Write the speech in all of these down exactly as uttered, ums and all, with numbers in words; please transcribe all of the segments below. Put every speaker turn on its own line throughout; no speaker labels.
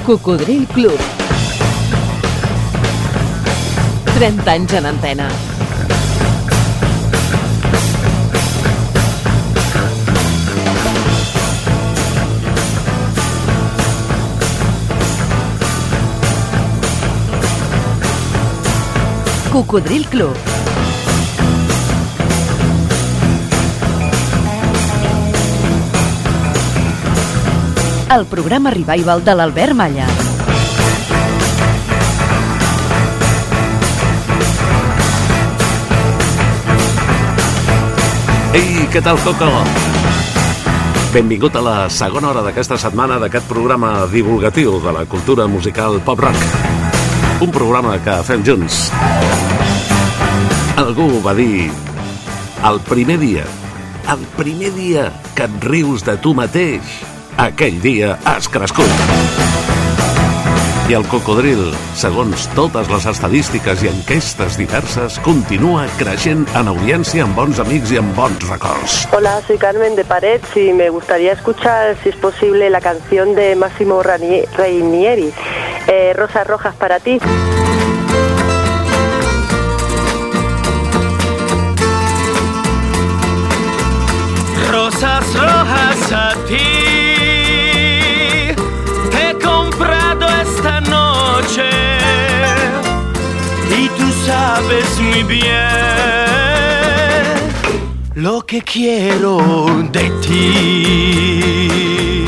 Cocodril Club. trenta anys en antena. Cocodril Club. El programa revival de l'Albert Malla.
Ei, què tal, Coco? Benvingut a la segona hora d'aquesta setmana d'aquest programa divulgatiu de la cultura musical pop-rock. Un programa que fem junts. Algú va dir: el primer dia, el primer dia que et rius de tu mateix, aquell dia has crescut. I el cocodril, segons totes les estadístiques i enquestes diverses, continua creixent en audiència amb bons amics i amb bons records.
Hola, soy Carmen de Parets y me gustaría escuchar, si es posible, la canción de Massimo Ranieri, eh, Rosas Rojas para ti.
Rosas rojas a ti. Y tú sabes muy bien lo que quiero de ti.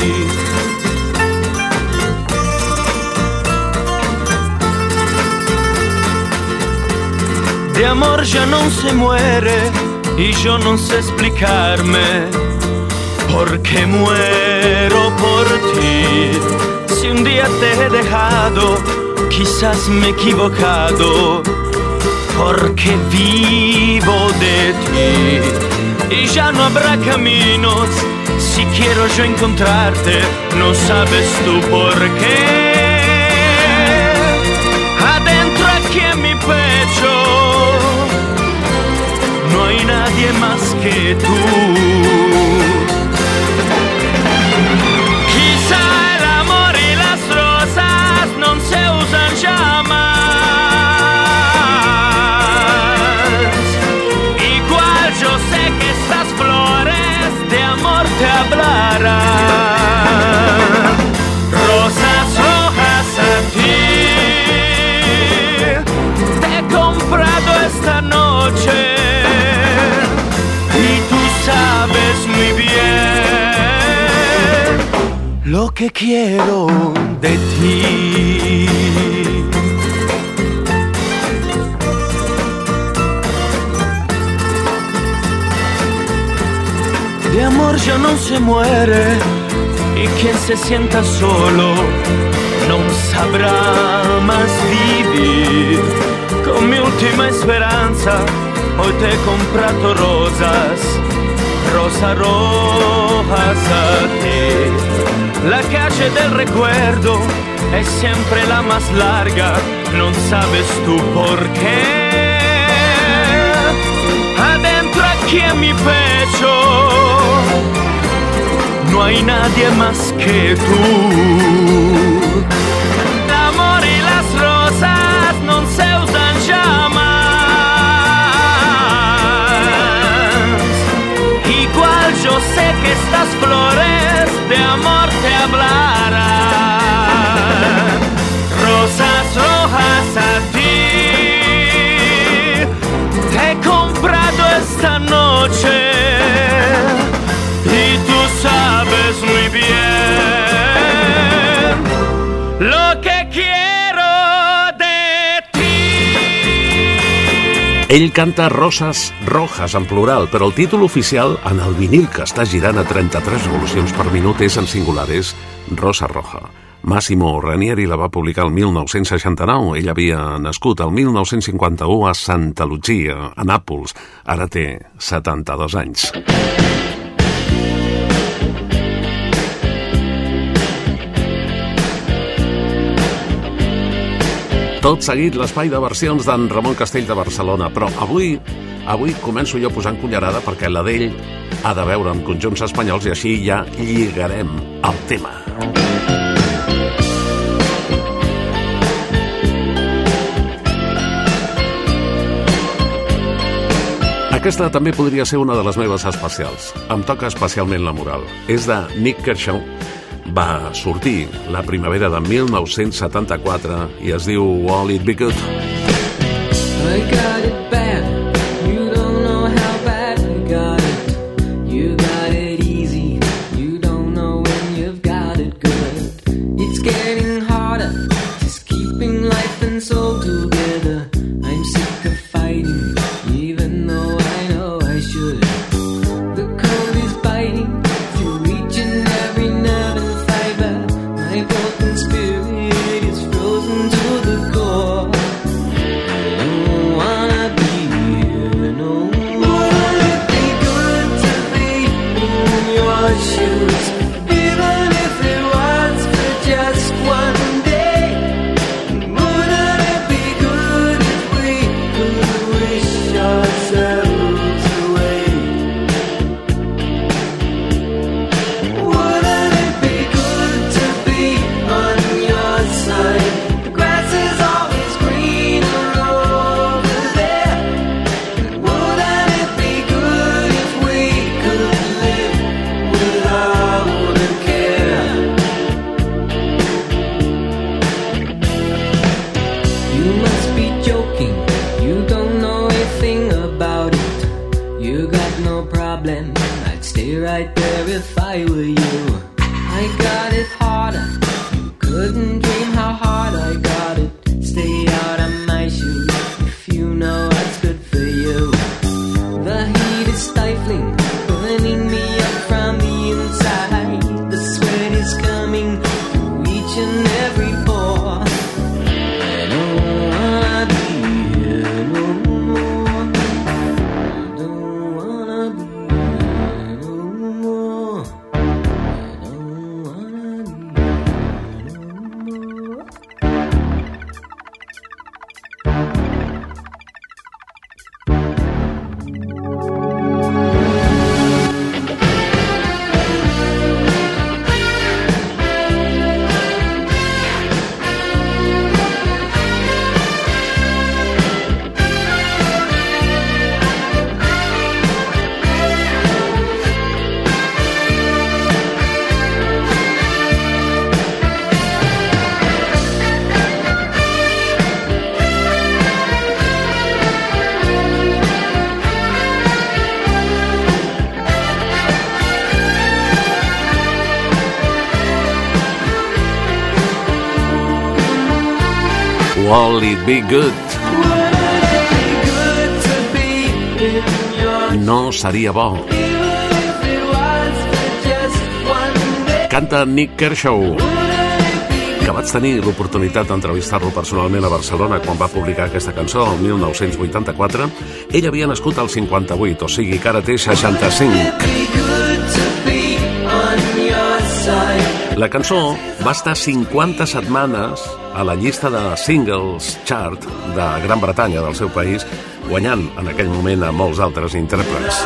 De amor ya no se muere y yo no sé explicarme por qué muero por ti. Si un día te he dejado, quizás me he equivocado, porque vivo de ti. Y ya no habrá caminos, si quiero yo encontrarte, no sabes tú por qué. Adentro aquí en mi pecho, no hay nadie más que tú. Te hablarán rosas rojas a ti. Te he comprado esta noche y tú sabes muy bien lo que quiero de ti. De amor ya no se muere y quien se sienta solo no sabrá más vivir. Con mi última esperanza hoy te he comprado rosas, rosas rojas a ti. La calle del recuerdo es siempre la más larga, no sabes tú por qué. Adentro aquí en mi pecho no hay nadie más que tú. El amor y las rosas no se usan ya más. Igual yo sé que estas flores de amor te hablarán. Rosas rojas a ti. Te he comprado esta noche y tú sabes muy bien lo que quiero de ti.
Ell canta Roses Rojas en plural, però el títol oficial en el vinil que està girant a trenta-tres revolucions per minut és en singular, és Rosa Roja. Massimo Ranieri la va publicar el mil nou-cents seixanta-nou. Ell havia nascut el mil nou-cents cinquanta-u a Santa Lucia, a Nàpols. Ara té setanta-dos anys. Tot seguit l'espai de versions d'en Ramon Castell de Barcelona, però avui avui començo jo posant cullerada perquè la d'ell ha de veure amb conjunts espanyols i així ja lligarem el tema. Aquesta també podria ser una de les meves especials. Em toca especialment la moral. És de Nik Kershaw. Va sortir la primavera de mil nou-cents setanta-quatre i es diu Won't It Be Good.
I got it bad. You don't know how bad I got it. You got it easy. You don't know when you've got it good. It's getting harder, just keeping life and soul together. I'm sick of fighting, even though I know I should. The cold is biting through each and every nerve and fiber. My broken spirit is frozen to the core. I don't wanna be here no more. Wouldn't it be good to be in your shoes, even if it was for just one day? Wouldn't it be good if we could wish ourselves away? Wouldn't it be good to be on your side? The grass is always greener over there. Wouldn't it be good if we could live without a care? You must be joking, you don't know a thing about it. You got no problem, I'd stay right there if I were you. I got it harder, you couldn't dream how hard I got it. Stay out of my shoes if you know what's good for you. The heat is stifling, burning me up from the inside. The sweat is coming through each and every pore. I don't wanna be here no more. I don't wanna be here no more. I don't wanna be here no more.
Won't It Be Good. No seria bo. Canta Nik Kershaw, que vaig tenir l'oportunitat d'entrevistar-lo personalment a Barcelona quan va publicar aquesta cançó el mil nou-cents vuitanta-quatre. Ell havia nascut al cinquanta-vuit, o sigui que ara té seixanta-cinc. La cançó va estar cinquanta setmanes a la llista de singles chart de Gran Bretanya, del seu país, guanyant en aquell moment a molts altres intèrprets.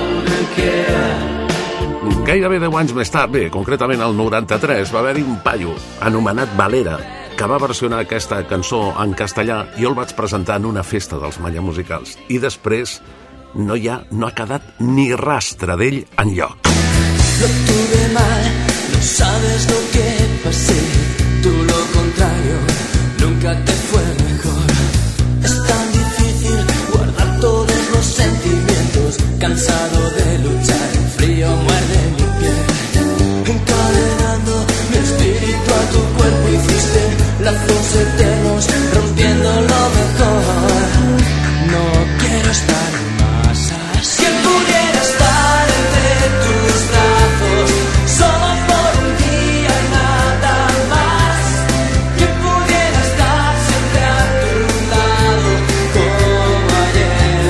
Gairebé deu anys més tard, bé, concretament el noranta-tres, va haver-hi un paio anomenat Valera que va versionar aquesta cançó en castellà. Jo el vaig presentar en una festa dels Malla Musicals i després no hi ha, no ha quedat ni rastre d'ell enlloc.
Lo tuve mal, no sabes lo que pasé, tú lo contrario, nunca te fue mejor. Es tan difícil guardar todos los sentimientos, cansado de luchar, el frío muerde mi piel, encadenando mi espíritu a tu cuerpo y fuiste lazos eternos, rompiendo lo mejor. No quiero estar más así. ¿Quién pudiera estar entre tus brazos? Solo por un día y nada más. ¿Quién pudiera estar siempre a tu lado como ayer?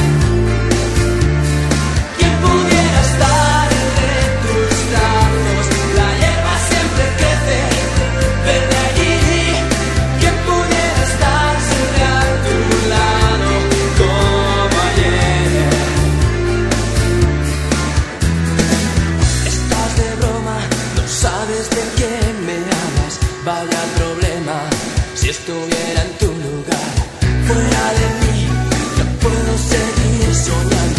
¿Quién pudiera estar entre tus brazos? La hierba siempre crece verde allí. ¿Quién pudiera estar siempre a tu lado como ayer? Estás de broma, no sabes de qué me hablas. Vaya problema, si estuviera en tu lugar. Fuera de mí, no puedo seguir soñando.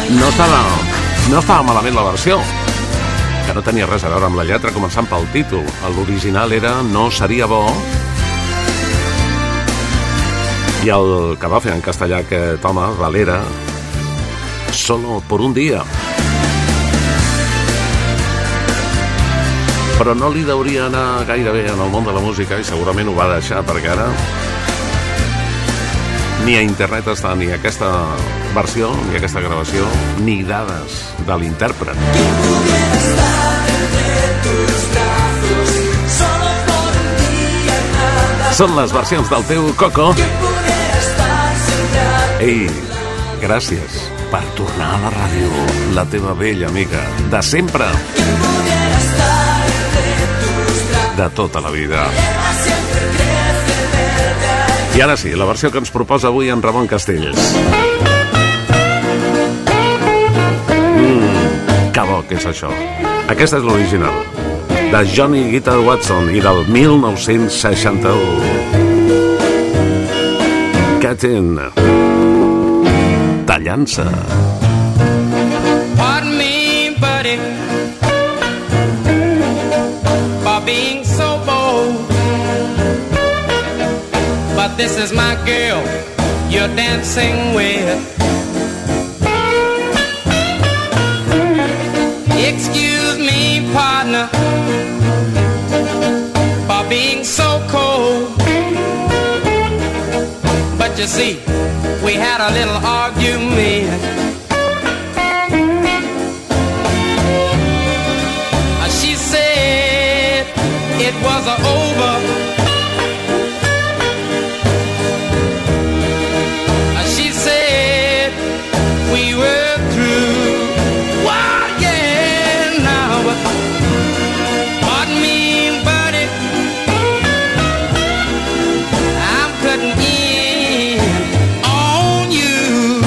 No estava, no estava malament la versió, que no tenia res a veure amb la lletra, començant pel títol. L'original era No seria bo, i el que va fer en castellà aquest home, Valera, Solo por un día. Però no li deuria anar gaire bé en el món de la música, i segurament ho va deixar, perquè ara ni a internet està ni aquesta versió, ni aquesta gravació, ni dades de l'intèrpret. Són les versions del teu Coco. Ei, gràcies per tornar a la ràdio, la teva vella amiga de sempre, de tota la vida. I ara sí, la versió que ens proposa avui en Ramon Castells. Mm, que bo que és això. Aquesta és l'original, de Johnny Guitar Watson, i del mil nou-cents seixanta-u. Cattin, tallant-se.
Pardon me, buddy, for being so bold, but this is my girl you're dancing with. Excuse me, partner, for being so cold, but you see, we had a little argument. She said it was over. She said we were through. Wow, yeah, now, pardon me, buddy, I'm cutting in on you.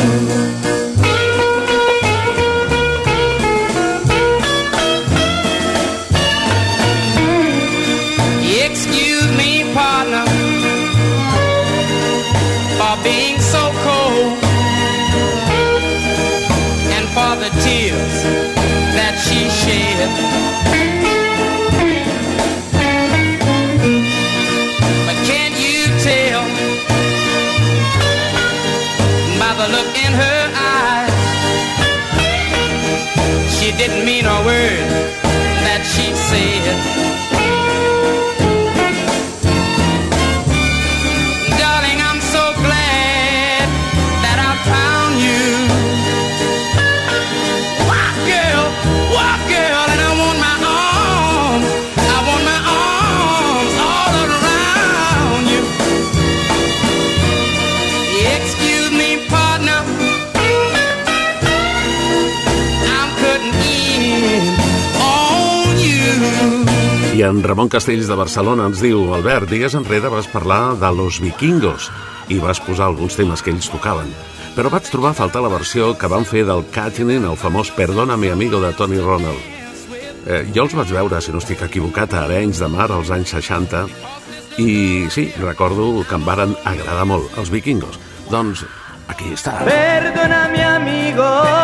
Excuse me, partner, for being so cold, and for the tears that she shed. But can't you tell by the look in her eyes, she didn't mean a word that she said? Darling, I'm so glad that I found you. Walk, girl, walk, girl, and I want my arms, I want my arms all around you. Excuse me, partner, I'm cutting in on you.
I en Ramon Castells de Barcelona ens diu: Albert, dies enrere vas parlar de Los Vikingos i vas posar alguns temes que ells tocaven, però vaig trobar a faltar la versió que van fer del Catinin, el famós Perdóname amigo de Tony Ronald. Eh, jo els vaig veure, si no estic equivocat, a Arenys de Mar als anys seixanta, i sí, recordo que em varen agradar molt els Vikingos. Doncs aquí està.
Perdóname, amigo,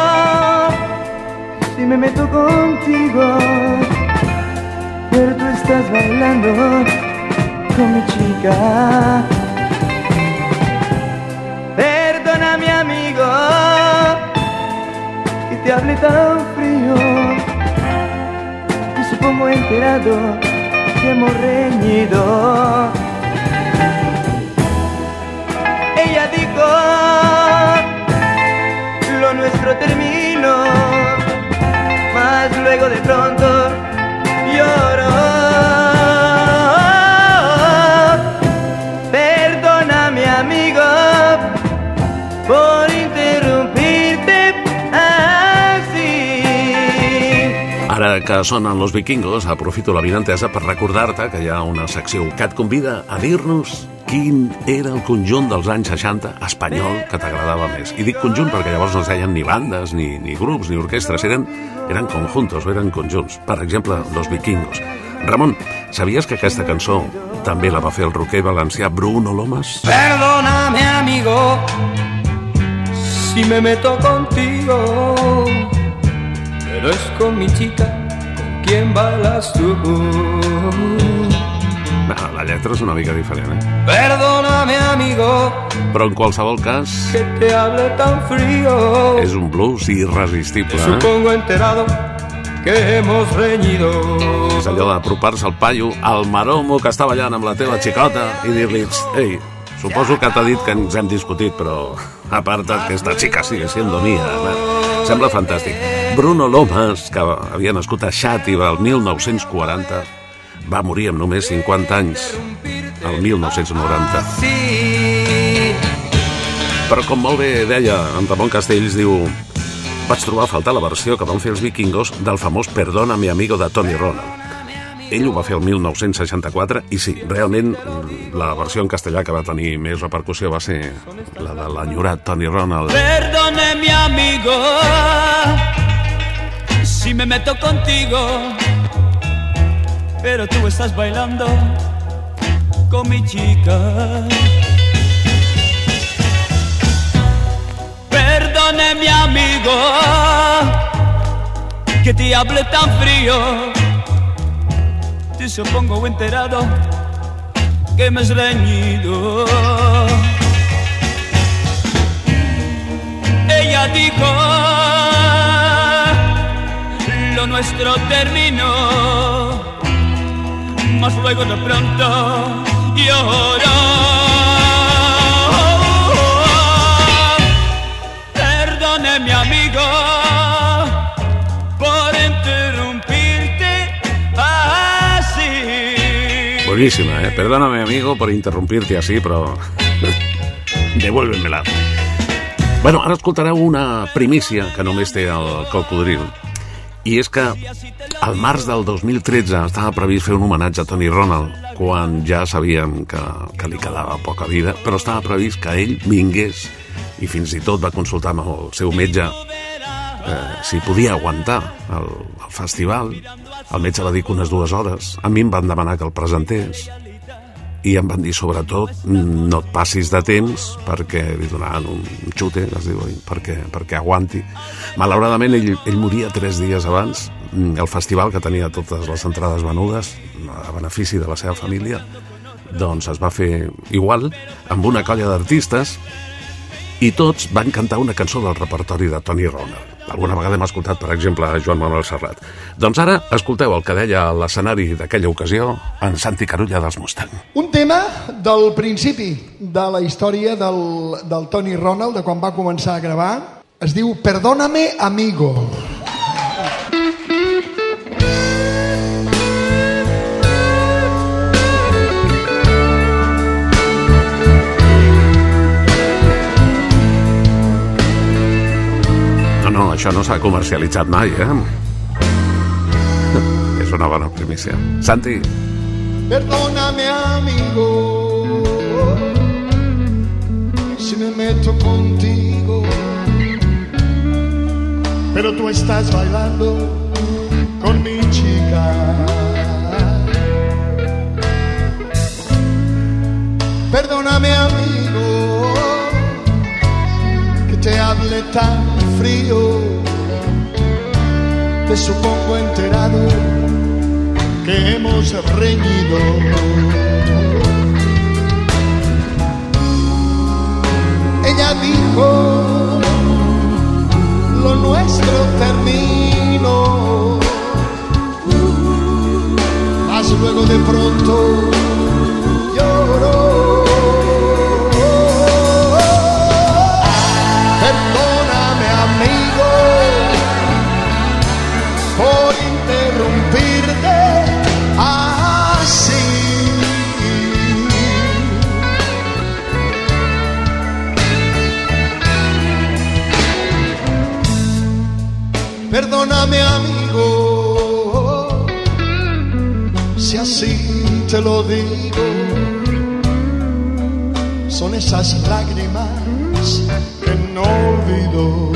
si me meto contigo, pero tú estás bailando con mi chica. Perdóname, amigo, que te hable tan frío, y supongo enterado que hemos reñido. Ella dijo, lo nuestro terminó, mas luego de pronto lloró. Perdóname, amigo, por interrumpirte así.
Ara que sonen Los Vikingos, aprofito la vinentesa per recordar-te que hi ha una secció que et convida a dir-nos quin era el conjunt dels anys seixanta espanyol que t'agradava més. I dic conjunt perquè llavors no es deien ni bandes, ni, ni grups, ni orquestres, eren, eren conjuntos, eren conjunts. Per exemple, Los Vikingos. Ramon, sabies que aquesta cançó també la va fer el rocker valencià Bruno Lomas?
Perdóname, amigo, si me meto contigo,
no es con mi chica con quien bailas tú.
No, la lletra és una mica diferent, eh?
Perdóname, amigo,
però en qualsevol cas
que te hable tan frío.
és un blues irresistible, eh?
Supongo enterado que hemos reñido.
És allò d'apropar-se al paio, al maromo que està ballant amb la teva xicota i dir-li, ei, suposo que t'ha dit que ens hem discutit, però aparta't que esta chica sigue siendo mía. Eh? Sembla fantàstic. Bruno Lomas, que havia nascut a Xàtiva el mil nou-cents quaranta, va morir amb només cinquanta anys, el mil nou-cents noranta. Però com molt bé deia en Ramon Castells, diu, vaig trobar a faltar la versió que van fer els Vikingos del famós Perdona mi amigo de Tony Ronald. Ell ho va fer el mil nou-cents seixanta-quatre i sí, realment la versió en castellà que va tenir més repercussió va ser la de l'enyorat Tony Ronald.
Perdone mi amigo si me meto contigo, pero tú estás bailando con mi chica. Perdone mi amigo que te hable tan frío, te supongo enterado que me has reñido. Ella dijo, lo nuestro terminó, mas luego de pronto lloró. Perdone mi amigo por interrumpirte así.
Boníssima, eh? Perdóname, amigo, por interrumpirte así, però devuélvemela. Bueno, ara escoltareu una primícia que només té el Cocodril. I és que al març del dos mil tretze estava previst fer un homenatge a Tony Ronald, quan ja sabíem que, que li quedava poca vida, però estava previst que ell vingués i fins i tot va consultar amb el seu metge eh, si podia aguantar el, el festival. El metge va dir que unes dues hores. A mi em van demanar que el presentés i em van dir, sobretot, no et passis de temps, perquè li donaran un xute, es diu, perquè, perquè aguanti. Malauradament, ell, ell moria tres dies abans. El festival, que tenia totes les entrades venudes a benefici de la seva família, doncs es va fer igual, amb una colla d'artistes, i tots van cantar una cançó del repertori de Tony Ronald. Alguna vegada hem escoltat, per exemple, a Joan Manuel Serrat. Doncs ara escolteu el que deia a l'escenari d'aquella ocasió en Santi Carulla dels Mustang.
Un tema del principi de la història del, del Tony Ronald, de quan va començar a gravar, es diu Perdóname, amigo.
No, això no s'ha comercialitzat mai, eh? És una bona primícia. Santi.
Perdóname, amigo, si me meto contigo, pero tú estás bailando con mi chica. Perdóname, amigo, que te hable tan frío, te supongo enterado que hemos reñido. Ella dijo, lo nuestro terminó, mas luego de pronto lloró. Perdóname, amigo, por interrumpirte así. Perdóname, amigo, si así te lo digo. Son esas lágrimas que no olvido.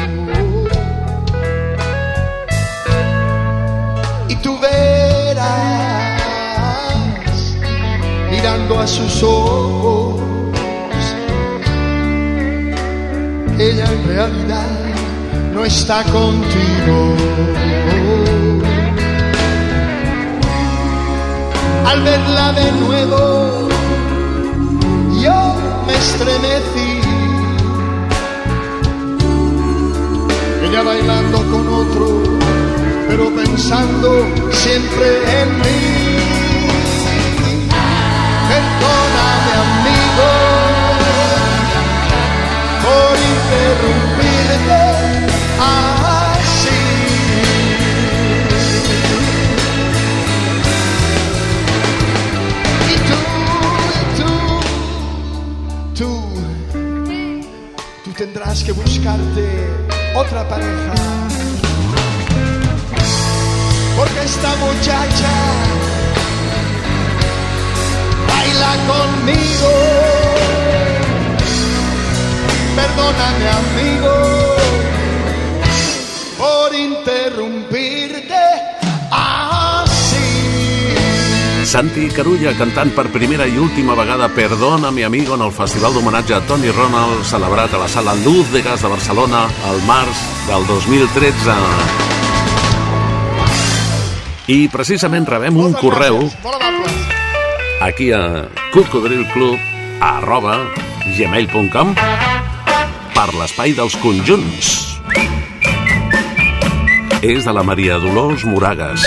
Y tú verás, mirando a sus ojos, ella en realidad no está contigo. Al verla de nuevo, yo me estremecí. Ella bailando con otro, pero pensando siempre en mí. Perdóname, amigo, por interrumpirte así. Y tú, tú, tú, tú tendrás que buscarte otra pareja, porque esta muchacha baila conmigo. Perdóname, amigo, por interrumpirte así.
Santi Carulla cantant per primera i última vegada Perdona mi amigo en el festival d'homenatge a Tony Ronald celebrat a la sala Luz de Gas de Barcelona al març del dos mil tretze. I precisament rebem un correu aquí a cocodrilclub arroba gmail punt com per l'espai dels conjunts. És de la Maria Dolors Moragas.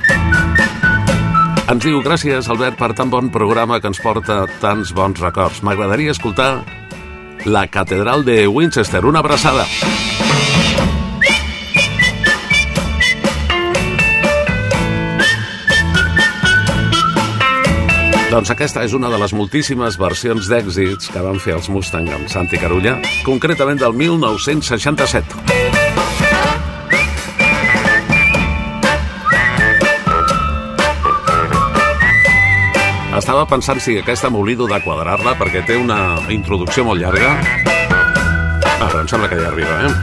Ens diu: gràcies, Albert, per tan bon programa que ens porta tants bons records. M'agradaria escoltar la Catedral de Winchester. Una abraçada. Doncs aquesta és una de les moltíssimes versions d'èxits que van fer els Mustang amb Santi Carulla, concretament del mil nou-cents seixanta-set. Estava pensant si aquesta m'oblido de quadrar-la perquè té una introducció molt llarga. Ah, però em sembla que ja arriba, eh?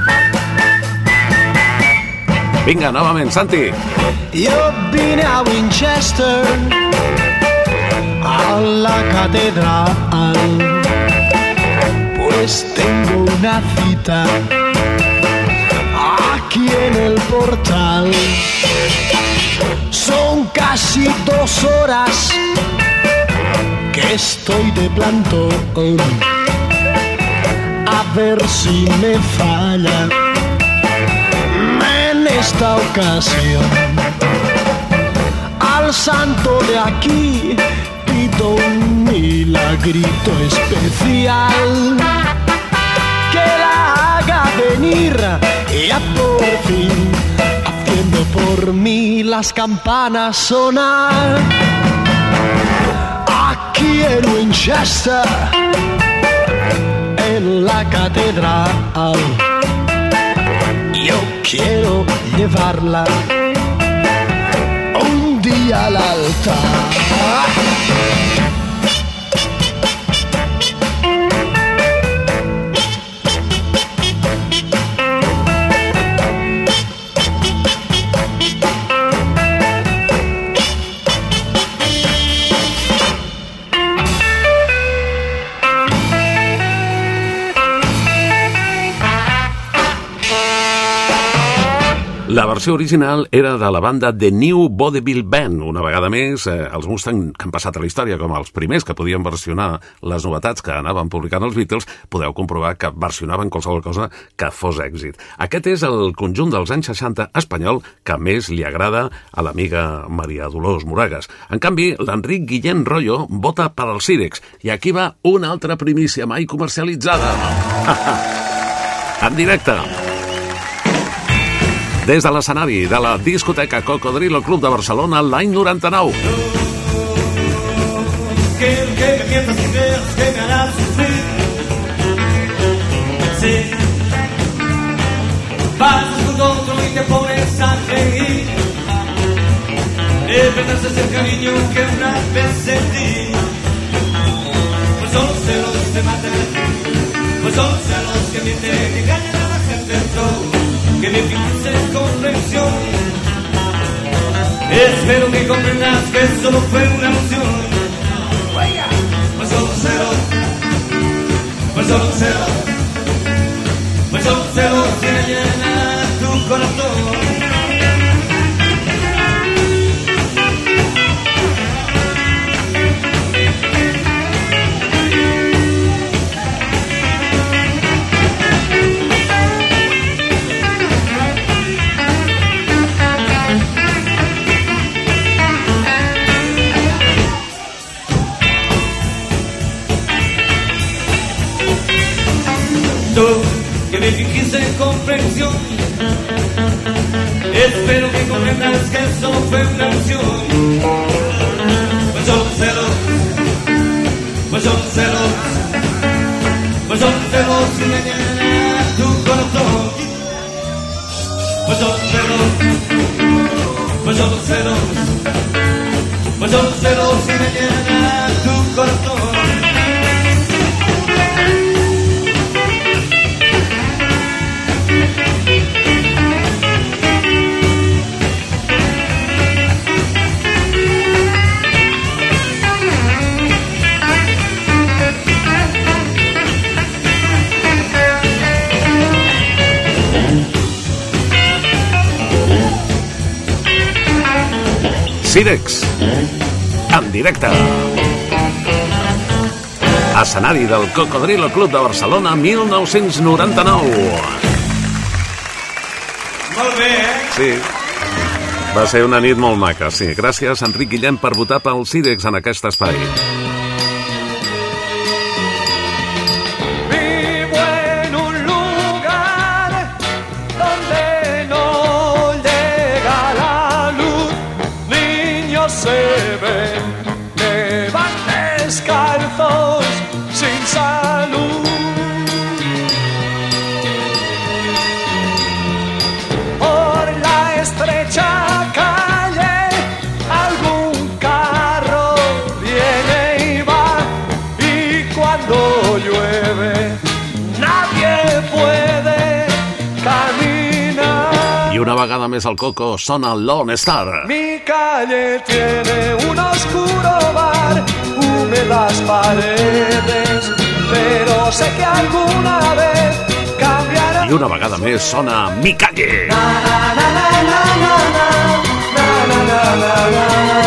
Vinga, novament, Santi.
Yo vine a Winchester, a la catedral, pues tengo una cita aquí en el portal. Son casi dos horas que estoy de plantón, a ver si me falla en esta ocasión. Al santo de aquí pido un milagrito especial que la haga venir ya por fin, haciendo por mí las campanas sonar. Aquí en Winchester, en la catedral, yo quiero llevarla un día al altar.
La versió original era de la banda The New Vaudeville Band. Una vegada més, eh, els Mustang que han passat a la història com els primers que podien versionar les novetats que anaven publicant els Beatles, podeu comprovar que versionaven qualsevol cosa que fos èxit. Aquest és el conjunt dels anys seixanta espanyol que més li agrada a l'amiga Maria Dolors Moragas. En canvi, l'Enric Guillén Royo vota per als Cirex. I aquí va una altra primícia mai comercialitzada. En directe. Des de l'escenari de la discoteca Cocodrilo Club de Barcelona l'any noranta-nou.
Que el que me mientas ideas que me harás sufrir. Sí. Vas con otro y te pones a reír. De verdad es el cariño que una vez sentí. Pues son los celos que matan a ti. Pues son los celos que mienten, que engañan a la gente en todo. Que me fijase con revisión. Espero que comprendas que solo fue una emoción. Pues solo celos, pues solo celos, pues solo celos que llenan tu corazón. espero que comprendas que eso fue una ilusión. Pues son celos, pues son celos, pues son celos y me llena tu corazón. Pues son celos, pues son celos, pues son celos y me llena tu corazón.
Sirex, en directe. Escenari del Cocodrilo Club de Barcelona, mil nou-cents noranta-nou.
Molt bé, eh?
Sí. Va ser una nit molt maca, sí. Gràcies, Enric Guillem, per votar pel Sirex en aquest espai. Una vegada més al Coco sona Lone Star.
Mi calle tiene un oscuro bar, húmedas paredes, pero sé que alguna vez cambiará.
I una vegada més sona Mi calle.
Na, na, na, na, na, na, na, na, na, na, na, na,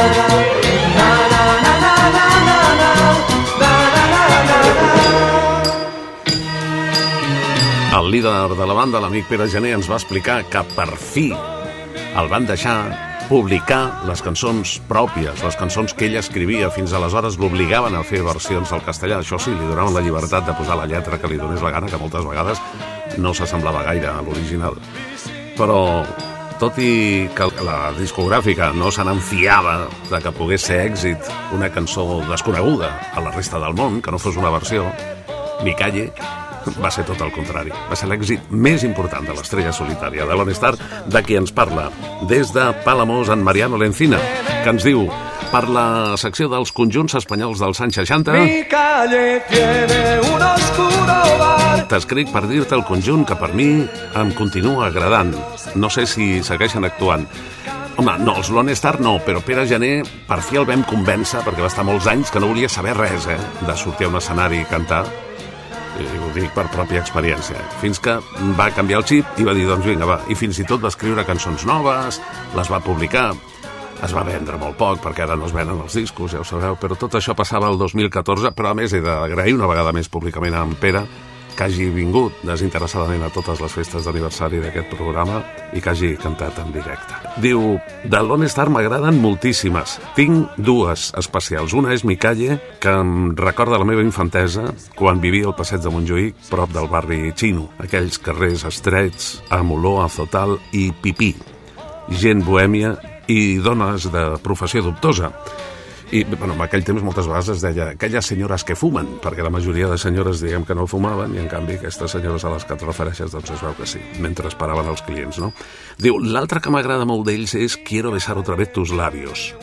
El líder de la banda, l'amic Pere Gené, ens va explicar que per fi el van deixar publicar les cançons pròpies, les cançons que ell escrivia. Fins aleshores l'obligaven a fer versions al castellà. Això sí, li donaven la llibertat de posar la lletra que li donés la gana, que moltes vegades no s'assemblava gaire a l'original. Però, tot i que la discogràfica no se n'enfiava de que pogués ser èxit una cançó desconeguda a la resta del món, que no fos una versió, Mi calle va ser tot el contrari. Va ser l'èxit més important de l'estrella solitària de Lone Star, de qui ens parla des de Palamós en Mariano Lencina, que ens diu, per la secció dels conjunts espanyols dels anys seixanta,
Mi calle tiene un oscuro bar.
T'escric per dir-te el conjunt que per mi em continua agradant. No sé si segueixen actuant. Home, no, els Lone Star no, però Pere Gené per fi el vam convèncer, perquè va estar molts anys que no volia saber res, eh, de sortir a un escenari i cantar. I ho dic per pròpia experiència, fins que va canviar el xip i va dir, doncs vinga, va, i fins i tot va escriure cançons noves, les va publicar, es va vendre molt poc, perquè ara no es venen els discos, ja ho sabeu, però tot això passava el dos mil catorze, però a més he d'agrair una vegada més públicament a en Pere que hagi vingut desinteressadament a totes les festes d'aniversari d'aquest programa i que hagi cantat en directe. Diu, de Lone Star m'agraden moltíssimes. Tinc dues especials. Una és Mi calle, que em recorda la meva infantesa quan vivia al passeig de Montjuïc, prop del barri xino. Aquells carrers estrets, amb olor a azotal i pipí. Gent bohèmia i dones de professió dubtosa. I, bueno, en aquell temps moltes vegades es deia aquelles senyores que fumen, perquè la majoria de senyores diguem que no fumaven, i en canvi aquestes senyores a les que et refereixes, doncs es veu que sí, mentre esperaven els clients, no? Diu, l'altre que m'agrada molt d'ells és Quiero besar otra vez tus labios.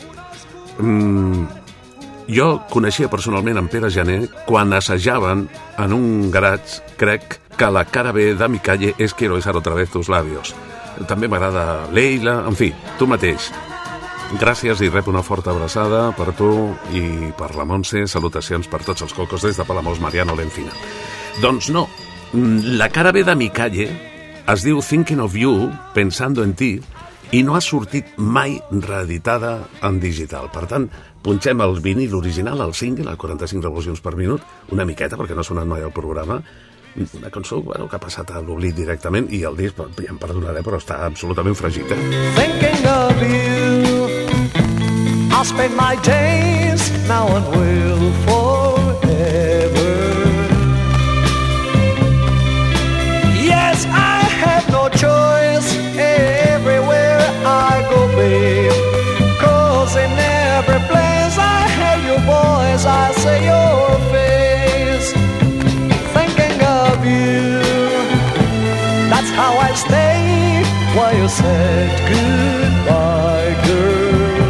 Mm, jo coneixia personalment en Pere Gené quan assajaven en un garatge, crec que la cara B de Mi calle és Quiero besar otra vez tus labios. També m'agrada Leila, en fi, tu mateix. Gràcies i rep una forta abraçada per tu i per la Montse. Salutacions per tots els cocos des de Palamós, Mariano Lencina. Doncs no, la cara B de Mi calle es diu Thinking of You, Pensando en ti, i no ha sortit mai reeditada en digital. Per tant, punxem el vinil original, el single, a quaranta-cinc revolucions per minut, una miqueta, perquè no ha sonat mai al programa. Una cançó, bueno, que ha passat a l'oblit directament, i el disc, ja em perdonaré, però està absolutament fregit, eh?
Thinking of you, I'll spend my days now and will forever. Yes, I have no choice everywhere I
while you said goodbye, girl.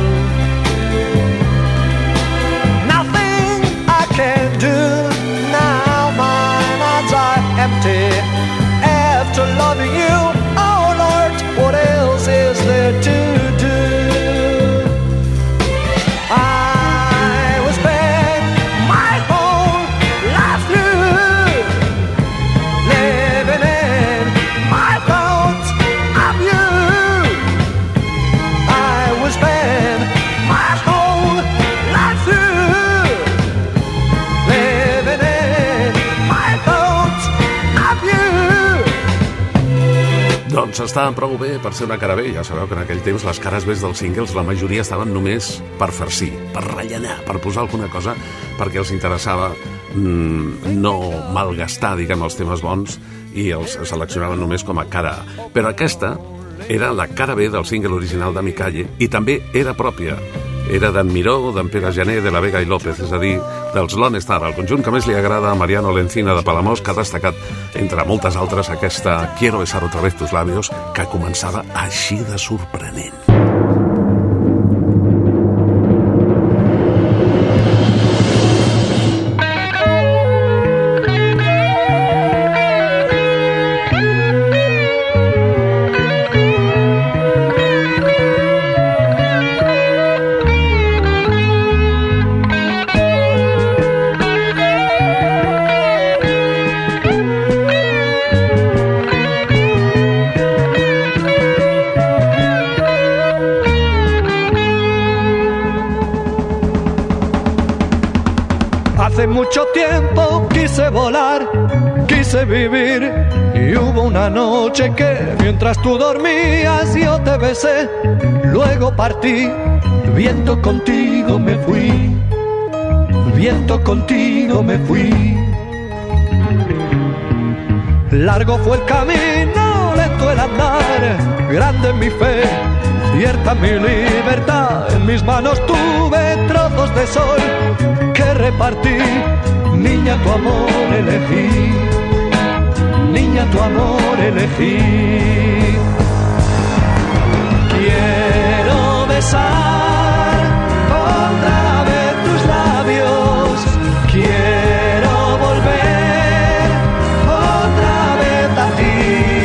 Nothing I can do now, my hands are empty. After loving you, oh Lord, what else is there to do? I will spend my whole life through living in my thoughts of you. I will spend my whole life through living in my thoughts of you.
Doncs està prou bé per ser una cara B. Ja sabeu que en aquell temps les cares B dels singles la majoria estaven només per farcir, per rellenar, per posar alguna cosa perquè els interessava mmm, no malgastar, diguem, els temes bons i els seleccionaven només com a cara A. Però aquesta era la cara B del single original d'Ami Calle i també era pròpia. Era d'en Miró, d'en Pere Gené, de la Vega i López, és a dir, dels Lone Star, el conjunt que més li agrada a Mariano Lencina de Palamós, que ha destacat, entre moltes altres, aquesta Quiero besar otra vez tus labios, que començava així de sorprenent.
Hace mucho tiempo quise volar, quise vivir, y hubo una noche que mientras tú dormías yo te besé, luego partí, viento contigo me fui, viento contigo me fui. Largo fue el camino, lento el andar, grande mi fe, cierta mi libertad, en mis manos tuve trozos de sol que repartí, niña tu amor elegí, niña tu amor elegí. Quiero besar otra vez tus labios, quiero volver otra vez a ti,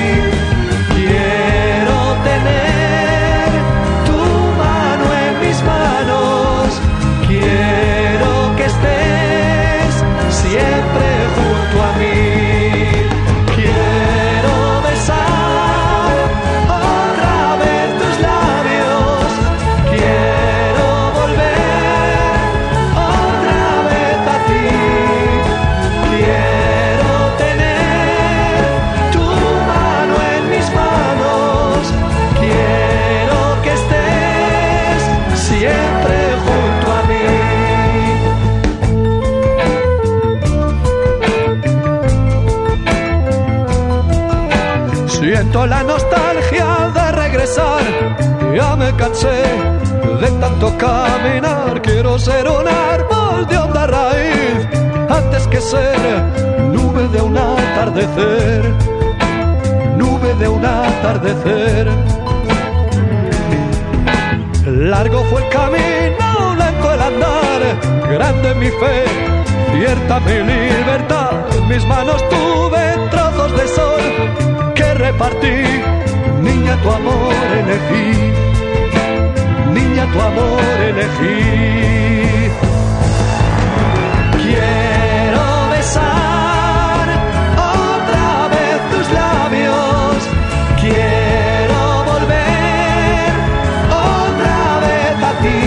quiero tener tu mano en mis manos, quiero que estés siempre junto a mí. Quiero besar otra vez tus labios, quiero volver otra vez a ti, quiero tener tu mano en mis manos, quiero que estés siempre junto a mí. Siento la nostalgia de regresar, ya me cansé de tanto caminar. Quiero ser un árbol de honda raíz antes que ser nube de un atardecer, nube de un atardecer. Largo fue el camino, lento el andar, grande mi fe, cierta mi libertad. En mis manos tuve trozos de sol que repartí, niña tu amor elegí, niña tu amor elegí. Quiero besar otra vez tus labios, quiero volver otra vez a ti,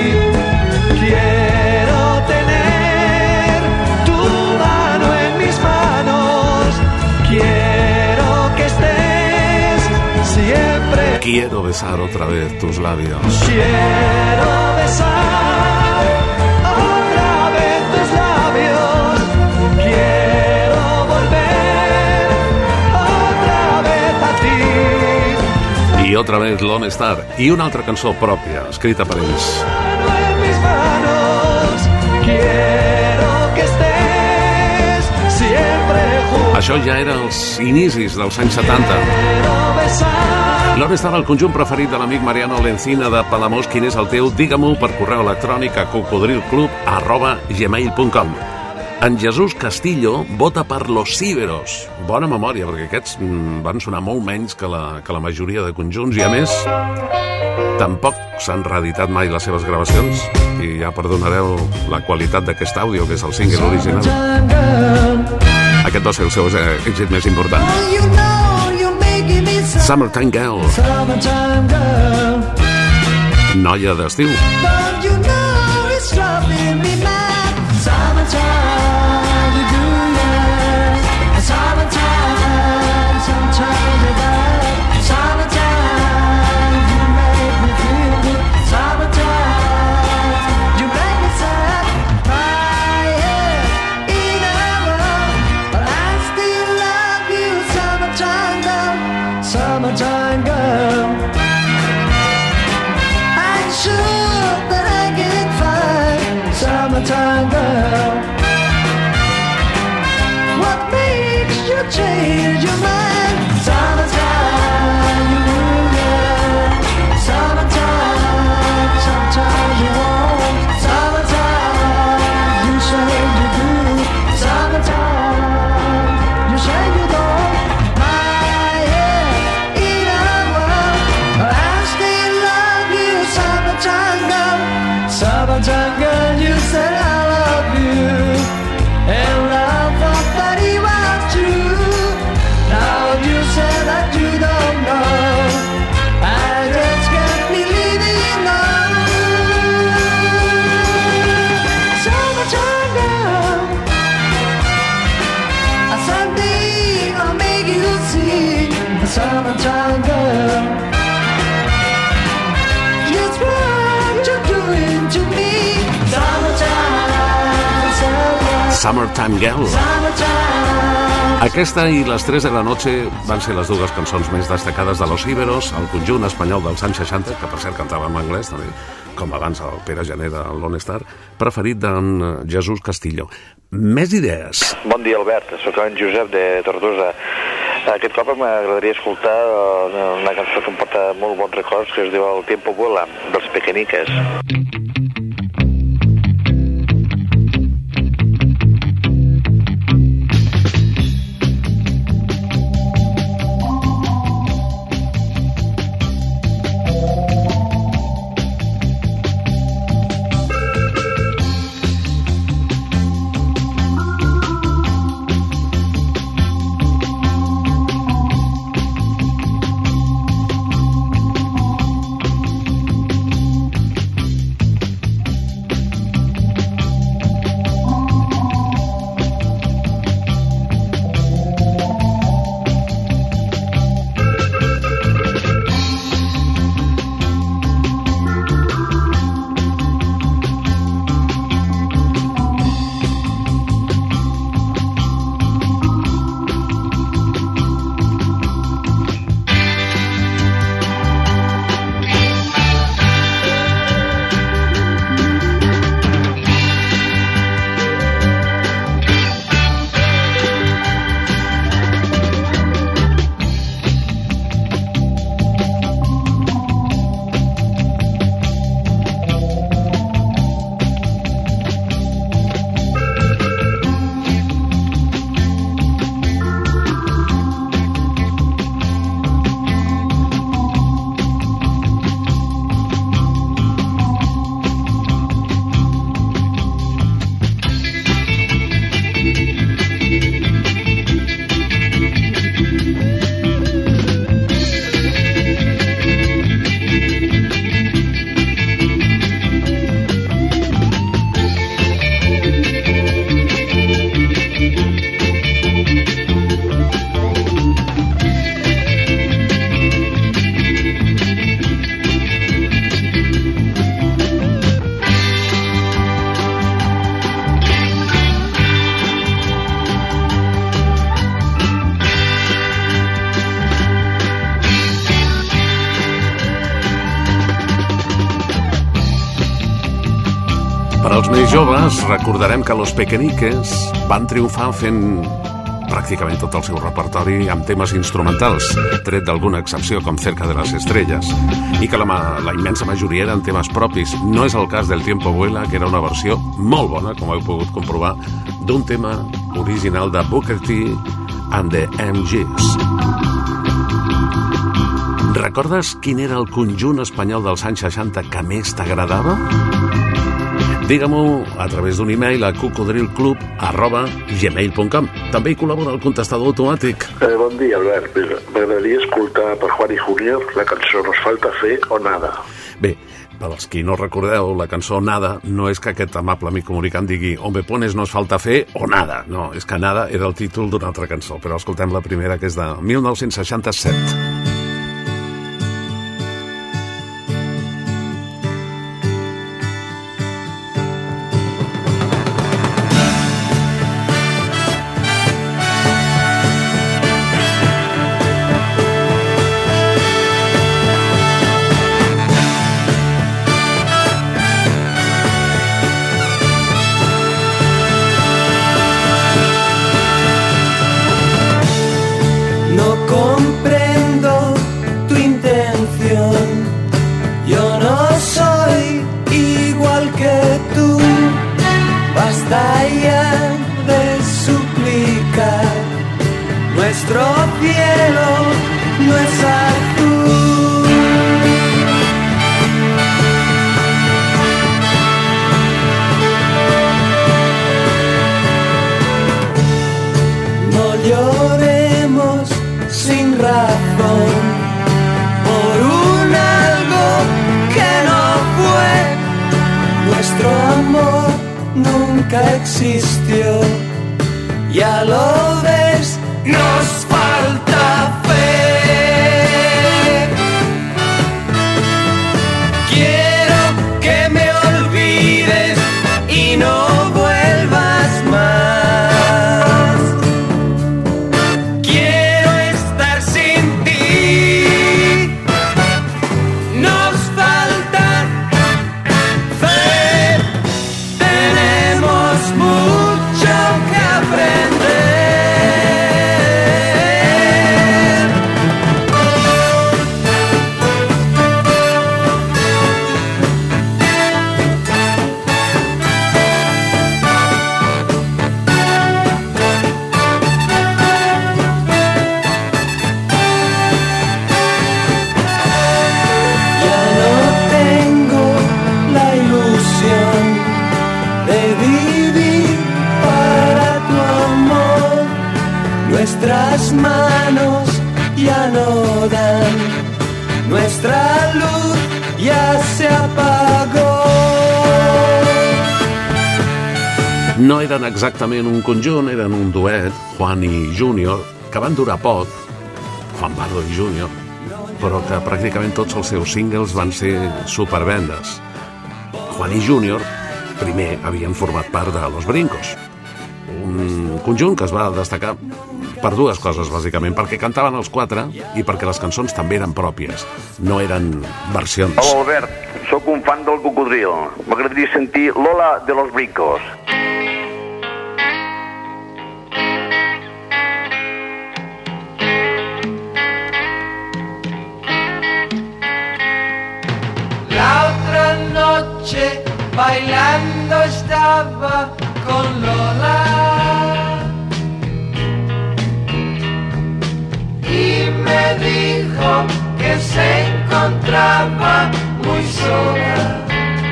quiero tener tu mano en mis manos, quiero que estés siempre.
Quiero besar otra vez tus labios.
Quiero besar otra vez tus labios, quiero volver otra vez a ti.
I otra vez Lone Star. I una altra cançó pròpia, escrita per ells.
En mis manos, quiero que estés siempre junto.
Això ja era els inicis dels anys setanta. L'Hora estarà el conjunt preferit de l'amic Mariano Lencina de Palamós. Quin és el teu? Digue-m'ho per correu electrònic a cocodrilclub arroba gmail punt com. En Jesús Castillo vota per Los Íberos. Bona memòria, perquè aquests van sonar molt menys que la, que la majoria de conjunts i, a més, tampoc s'han reeditat mai les seves gravacions i ja perdonareu la qualitat d'aquest àudio, que és el single original. Aquest va ser el seu èxit més important. Summertime Girl. Noia d'estiu.
Summertime girl, I'm sure that I can find summertime girl. What makes you change your mind? Summertime, you will get. Summertime, sometimes you won't. Summertime, you say you do. Summertime, you say you don't. Summertime girl, you said I love you, and I thought that it was true. Now you said that you don't know, I just can't believe it now. Summertime girl, someday I'll make you see. Summertime girl, just what you're doing to me.
Summertime Girl. Aquesta i Les tres de la noche van ser les dues cançons més destacades de Los Íberos, el conjunt espanyol dels anys seixanta, que per cert cantava en anglès també, com abans el Pere Jané de Lone Star, preferit d'en Jesús Castillo. Més idees.
Bon dia, Albert, soc en Josep de Tortosa. Aquest cop m'agradaria escoltar una cançó que em porta molt bons records, que es diu El tiempo vuela, dels Pequeñiques.
Per als més joves, recordarem que Los Pequeñiques van triomfar fent pràcticament tot el seu repertori amb temes instrumentals, tret d'alguna excepció com Cerca de las Estrellas, i que la, la immensa majoria eren temes propis. No és el cas del Tiempo Vuela, que era una versió molt bona, com heu pogut comprovar, d'un tema original de Booker T and the M Gs. Recordes quin era el conjunt espanyol dels anys seixanta que més t'agradava? Digue-m'ho a través d'un e-mail a cocodrilclub arroba gmail punt com. També hi col·labora el contestador automàtic.
Eh, bon dia, Albert. M'agradaria escoltar per Juan y Junior la cançó Nos falta fe o nada.
Bé, per als qui no recordeu, la cançó Nada no és que aquest amable amic comunicant digui on me pones nos falta fe o nada. No, és que Nada era el títol d'una altra cançó, però escoltem la primera, que és de mil nou-cents seixanta-set.
Existió, ya lo ves, nos falta fe. Quiero que me olvides y no vuelvas más. Quiero estar sin ti. Nos falta fe. Tenemos mucho que aprender. Ya no tengo la ilusión de vivir para tu amor. Nuestras manos ya no dan, nuestra luz ya se apagó.
No eren exactament un conjunt, eren un duet, Juan y Junior, que van durar poc, Juan Bardo i Junior, però que pràcticament tots els seus singles van ser supervendes. Juan y Junior primer havien format part de Los Brincos, un conjunt que es va destacar per dues coses, bàsicament, perquè cantaven els quatre i perquè les cançons també eren pròpies, no eren versions.
Hola, Albert, sóc un fan del Cocodril. M'agradaria sentir Lola de Los Brincos.
La otra noche bailando estaba con Lola y me dijo que se encontraba muy sola,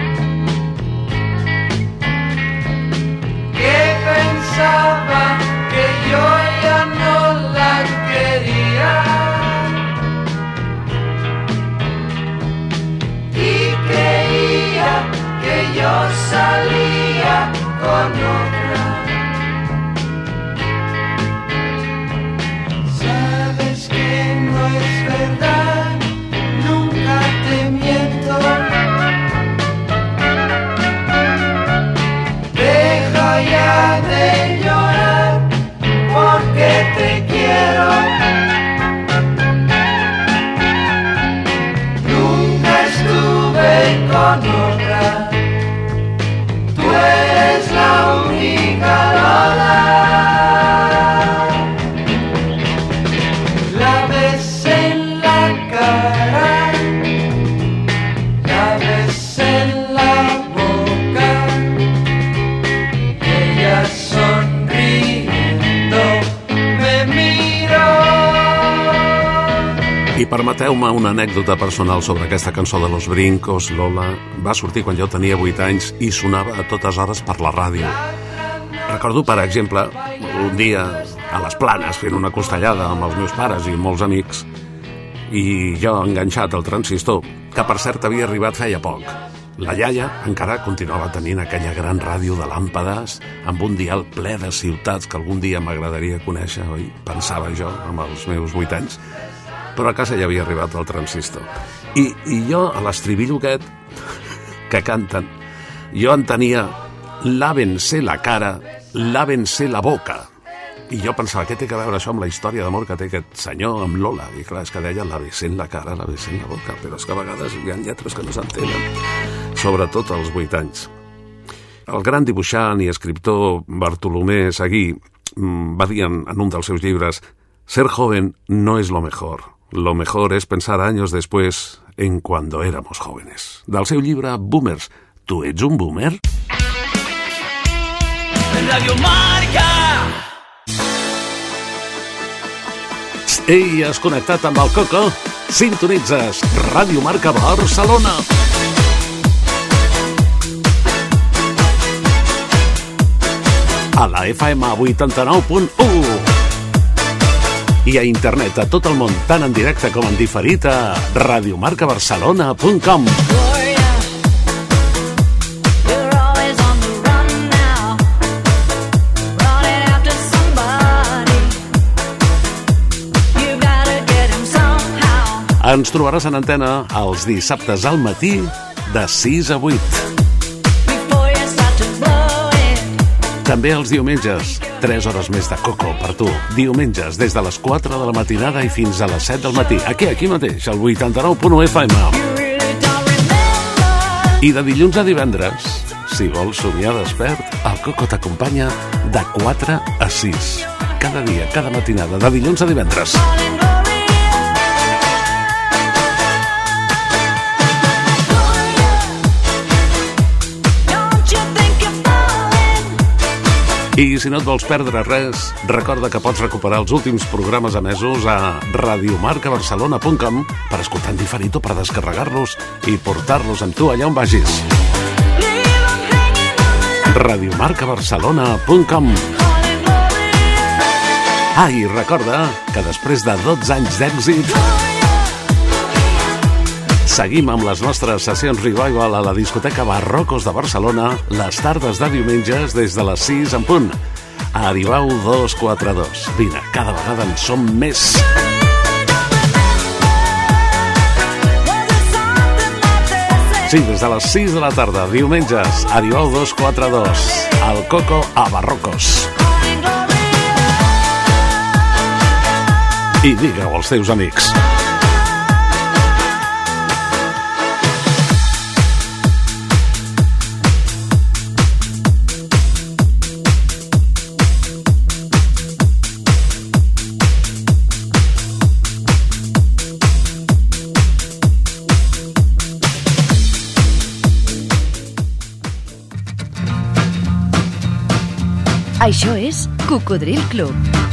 que pensaba que yo ya no la quería y creía que yo salía con otra. Sabes que no es verdad, nunca te miento. Deja ya de llorar porque te quiero. Nunca estuve con otra. Tú eres la única Lola.
permeteu-me una anècdota personal sobre aquesta cançó de Los Brincos, Lola. Va sortir quan jo tenia vuit anys i sonava a totes hores per la ràdio. Recordo, per exemple, un dia a les Planes fent una costellada amb els meus pares i molts amics i jo enganxat al transistor, que per cert havia arribat feia poc. La iaia encara continuava tenint aquella gran ràdio de làmpades amb un dial ple de ciutats que algun dia m'agradaria conèixer, oi? Pensava jo amb els meus vuit anys. Però a casa ja havia arribat el transistor. I, i jo, a l'estribillo aquest que canten, jo entenia lávense la cara, lávense la boca. I jo pensava, què té que veure això amb la història d'amor que té aquest senyor amb Lola? I clar, és que deia lávense la cara, lávense la boca, però és que a vegades hi ha lletres que no s'entenen, sobretot als vuit anys. El gran dibuixant i escriptor Bartolomé Seguí va dir en, en un dels seus llibres: ser joven no es lo mejor, lo mejor es pensar años después en cuando éramos jóvenes. Del seu llibre Boomers. Tu ets un boomer?
Radio Marca.
Ei, has connectat amb el Coco? Sintonitzes Ràdio Marca Barcelona. A la F M vuitanta-nou punt u i a internet a tot el món, tant en directe com en diferit a radiomarcabarcelona punt com. Ens trobaràs en antena els dissabtes al matí de sis a vuit. També els diumenges, tres hores més de Coco per tu. Diumenges, des de les quatre de la matinada i fins a les set del matí. Aquí, aquí mateix, al vuitanta-nou punt u F M. I de dilluns a divendres, si vols somiar despert, el Coco t'acompanya de quatre a sis. Cada dia, cada matinada, de dilluns a divendres. I si no et vols perdre res, recorda que pots recuperar els últims programes emesos a radiomarcabarcelona punt com per escoltar en diferit o per descarregar-los i portar-los amb tu allà on vagis. radiomarcabarcelona punt com. Ah, i recorda que després de dotze anys d'èxit seguim amb les nostres sessions revival a la discoteca Barrocos de Barcelona les tardes de diumenges des de les sis en punt. A Aribau dos quatre dos. Vine, cada vegada en som més. Sí, des de les sis de la tarda, diumenges, Aribau dos quatre dos. El Coco a Barrocos. I digue-ho als teus amics.
Això és Cocodril Club,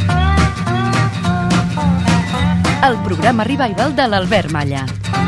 el programa revival de l'Albert Malla.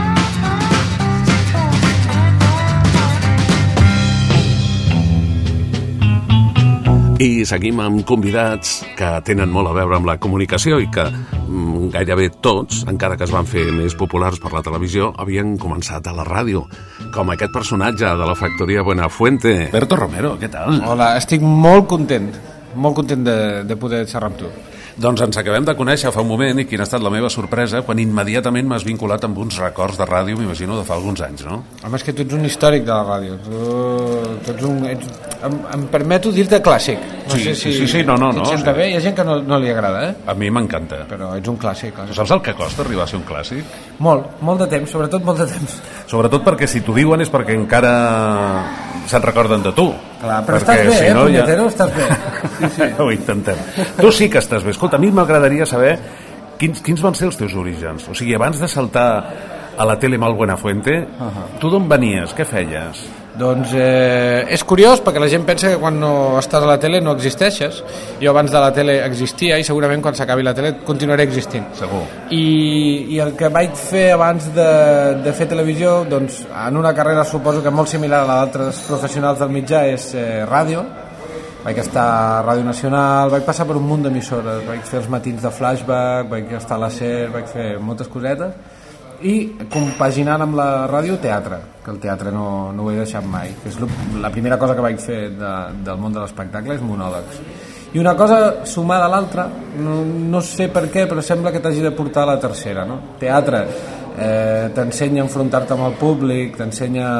I seguim amb convidats que tenen molt a veure amb la comunicació i que mm, gairebé tots, encara que es van fer més populars per la televisió, havien començat a la ràdio, com aquest personatge de la factoria Buenafuente. Berto Romero, què tal?
Hola, estic molt content, molt content de, de poder xerrar amb tu.
Doncs ens acabem de conèixer fa un moment i quina ha estat la meva sorpresa quan immediatament m'has vinculat amb uns records de ràdio, m'imagino, de fa alguns anys, no?
Home, és que tu ets un històric de la ràdio. Tu, tu ets un... Ets, em, em permeto dir-te clàssic. No
sí,
sé
sí,
si
sí, sí, no, no.
Et
no,
sembla
sí.
bé? Hi ha gent que no, no li agrada, eh?
A mi m'encanta.
Però ets un clàssic. clàssic.
Saps el que costa arribar a ser un clàssic?
Molt, molt de temps, sobretot molt de temps.
Sobretot perquè si t'ho diuen és perquè encara se'n recorden de tu.
Clar, però
perquè,
estàs bé,
si
eh,
no,
punyetero,
ja...
estàs bé. Sí, sí.
Ho intentem. Tu sí que estàs bé. Escolta, a mi m'agradaria saber quins, quins van ser els teus orígens. O sigui, abans de saltar a la tele amb el Buenafuente, uh-huh. tu d'on venies? Què feies?
Doncs eh, és curiós perquè la gent pensa que quan no estàs a la tele no existeixes. Jo abans de la tele existia i segurament quan s'acabi la tele continuaré existint.
Segur.
I, i el que vaig fer abans de, de fer televisió, doncs en una carrera suposo que molt similar a la d'altres professionals del mitjà, és eh, ràdio. Vaig estar a Ràdio Nacional, vaig passar per un munt d'emissores, vaig fer els matins de Flashback, vaig estar a la SER, vaig fer moltes cosetes, i compaginant amb la ràdio, teatre, que el teatre no, no ho he deixat mai, que és la primera cosa que vaig fer de, del món de l'espectacle, és monòlegs. I una cosa sumada a l'altra, no, no sé per què, però sembla que t'hagi de portar a la tercera, no? Teatre eh, t'ensenya a enfrontar-te amb el públic, t'ensenya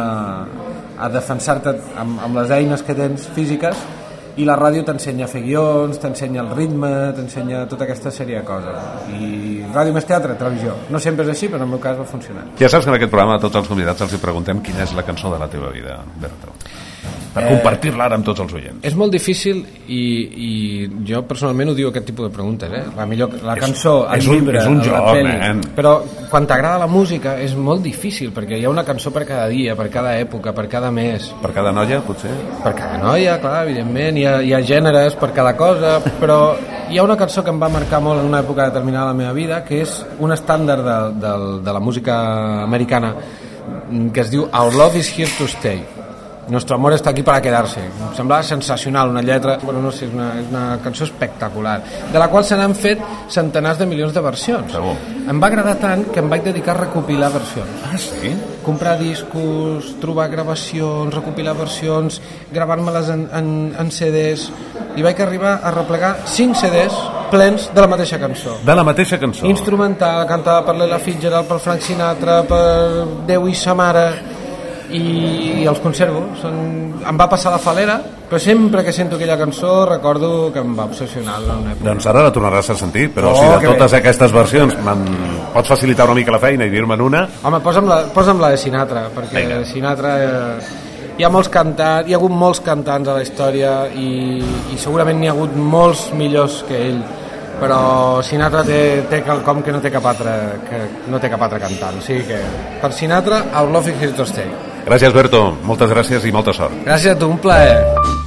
a defensar-te amb, amb les eines que tens físiques, i la ràdio t'ensenya a fer guions, t'ensenya el ritme, t'ensenya tota aquesta sèrie de coses. I ràdio més teatre, televisió. No sempre és així, però en el meu cas va funcionar.
Ja saps que en aquest programa a tots els convidats els hi preguntem quina és la cançó de la teva vida, Berto, per eh, compartir-la ara amb tots els oients.
És molt difícil i, i jo personalment ho diu aquest tipus de preguntes, eh? La millor, la cançó, el
és un,
llibre,
és un joc,
la pel·li,
man.
Però quan t'agrada la música és molt difícil perquè hi ha una cançó per cada dia, per cada època, per cada mes.
Per cada noia, potser?
Per cada noia, clar, evidentment, hi ha, hi ha gèneres per cada cosa, però hi ha una cançó que em va marcar molt en una època determinada de la meva vida, que és un estàndard de, de, de la música americana que es diu Our Love is Here to Stay. Nuestro amor está aquí para quedarse. Em semblava sensacional, una lletra, bueno, no sé, és una, és una cançó espectacular, de la qual se n'han fet centenars de milions de versions.
Segur.
Em va agradar tant que em vaig dedicar a recopilar versions.
Ah, sí?
Comprar discos, trobar gravacions, recopilar versions, gravar-me-les en, en, en C Ds, i vaig arribar a replegar cinc C Ds plens de la mateixa cançó.
De la mateixa cançó?
Instrumental, cantada per l'Ella Fitzgerald, per Frank Sinatra, per Déu i sa mare, i, i els conservo. Són... em va passar la falera, però sempre que sento aquella cançó recordo que em va obsessionar en una època.
Doncs ara la tornaràs a sentir, però
Oh,
si de
que
totes
bé.
aquestes versions me'n pots facilitar una mica la feina i dir-me'n una.
Home, posa'm la, posa'm la de Sinatra, perquè
Vinga.
Sinatra eh, hi ha molts cantants, hi ha hagut molts cantants a la història i, i segurament n'hi ha hagut molts millors que ell, però Sinatra té, té quelcom que no té cap altre, que no té cap altre cantant, o sigui que per Sinatra, Our Love is Here to Stay.
Gràcies, Berto, moltes gràcies i molta sort.
Gràcies a tu, un plaer.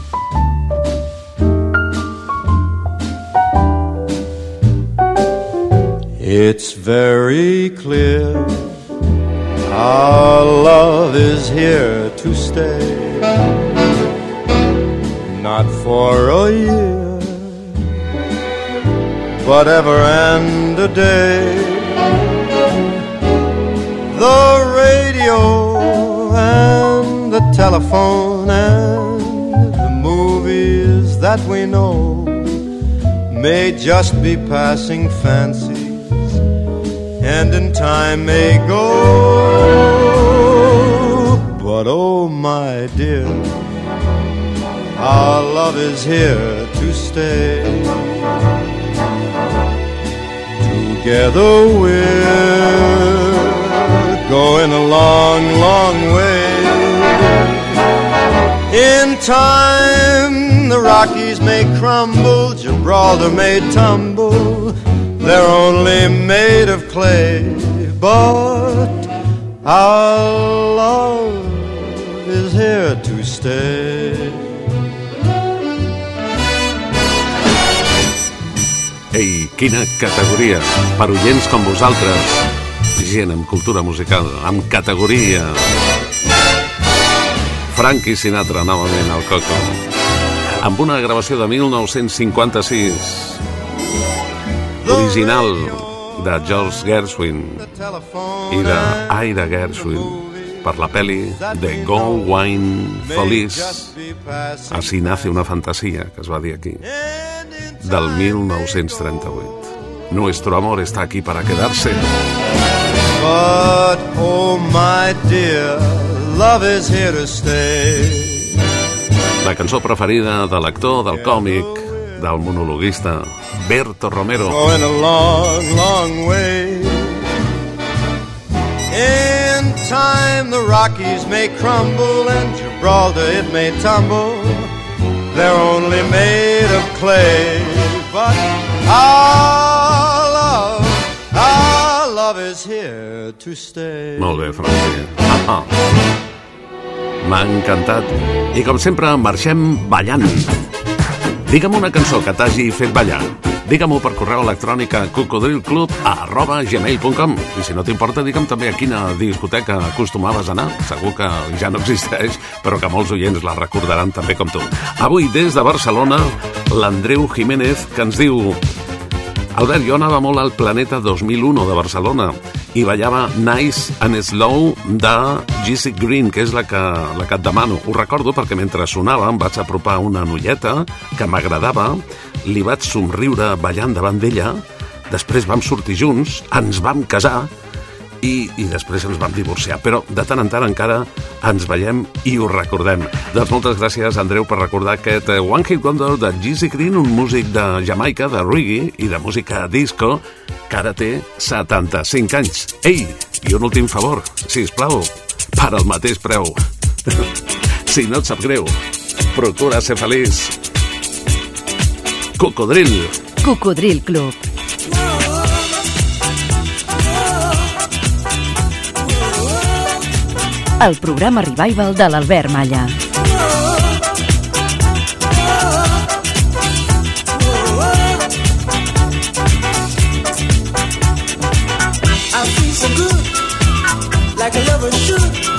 It's very clear our love is here to stay, not for a year, but ever and a day. The radio and the telephone and the movies that we know may just be passing fancies, and in time may go. But oh my dear, our love is here to stay. Together we're going a long, long way. In time the Rockies may crumble, Gibraltar may tumble, they're only made of clay, but our love is here to stay.
Ei, quina categoria! Per oients com vosaltres, gent amb cultura musical, amb categoria. Frankie Sinatra novament al Coco, amb una gravació de mil nou-cents cinquanta-sis, original de George Gershwin i de Ida Gershwin per la pel·li The Goldwyn Feliz. Así nace una fantasía, que es va dir aquí, del mil nou-cents trenta-vuit. Nuestro amor está aquí para quedarse.
But oh my dear, love is here to stay.
La cançó preferida de l'actor, del còmic, del monologuista Berto Romero.
Going a long, long way. In time the Rockies may crumble and Gibraltar it may tumble, they're only made of clay, but our love, our love is here to stay.
Molt bé, Frankie. Ah, ah. m'ha encantat. I com sempre, marxem ballant. Digue'm una cançó que t'hagi fet ballar. Digue-m'ho per correu electrònic a cocodrilclub arroba gmail punt com. I si no t'importa, digue'm també a quina discoteca acostumaves a anar. Segur que ja no existeix, però que molts oients la recordaran també com tu. Avui, des de Barcelona, l'Andreu Jiménez, que ens diu: Albert, jo anava molt al Planeta dos mil u de Barcelona i ballava Nice and Slow de Jessie Green, que és la que, la que et demano. Ho recordo perquè mentre sonava em vaig apropar una noieta que m'agradava, li vaig somriure ballant davant d'ella, després vam sortir junts, ens vam casar i, i després ens vam divorciar, però de tant en tant encara ens veiem i ho recordem. Doncs moltes gràcies, Andreu, per recordar aquest One Hit Wonder de Jessie Green, un músic de Jamaica, de reggae i de música disco, que ara té setanta-cinc anys. Ei, i un últim favor, sisplau, per al mateix preu. Si no et sap greu, procura ser feliç. Cocodril.
Cocodril Club. El programa Revival de l'Albert Malla.
I feel so good, like a lover should.